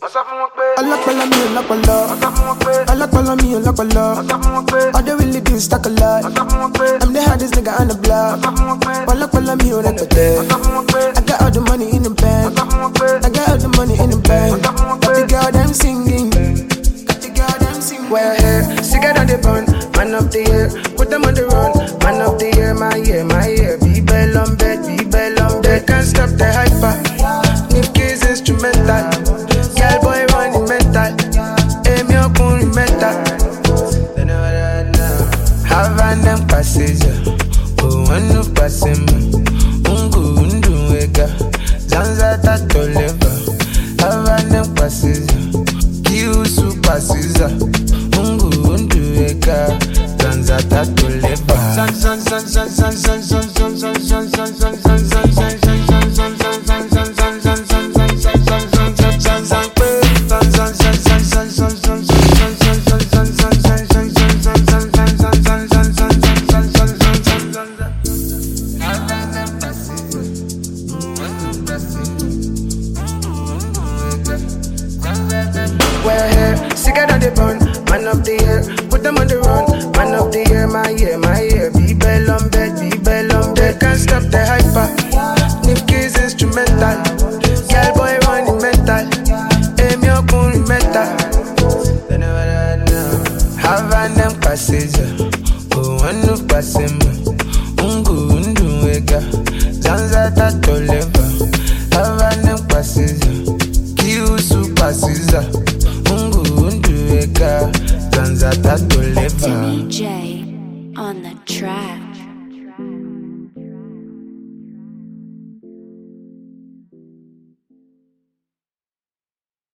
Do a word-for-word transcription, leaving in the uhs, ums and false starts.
Alakpala me, alakpala. Alakpala me, alakpala. All they really do is talk a lot. I'm the hardest nigga on the block. Alakpala me, alakpala. I got all the money in the bank. I got all the money in the bank. Got the girl them singing. Got the girl them singing. We're here, cigarette on the bun. Man of the year, put them on the run. Man of the year, my year, my year. Be bell on bed, be bell on bed. Can't stop the hyper. Nifty's instrumental. Girl boy running mental. Aim your gun metal. Have an them passenger. Oh, one no passenger. Ungu undu wega. Zanza tato leva. Have an them passenger. Kiu super scissor. Ungu undu wega. Zanza tato leva. San san san san san san san san san san san san san san san san san We're here, cigarette on the bun. Man of the year, put them on the run. Man of the year, my year, my year. Be bell on bed, be bell on bed. Can't stop the hyper. Nifty's instrumental. Girl boy running mental. Aim your gun metal. Have an them passenger. Oh, one no passenger. Ungu undu wega. Zanza tato leva. Have an them passenger. Kiu super scissor. Ungu undu wega. Zanza tato leva. Timmy J on the track.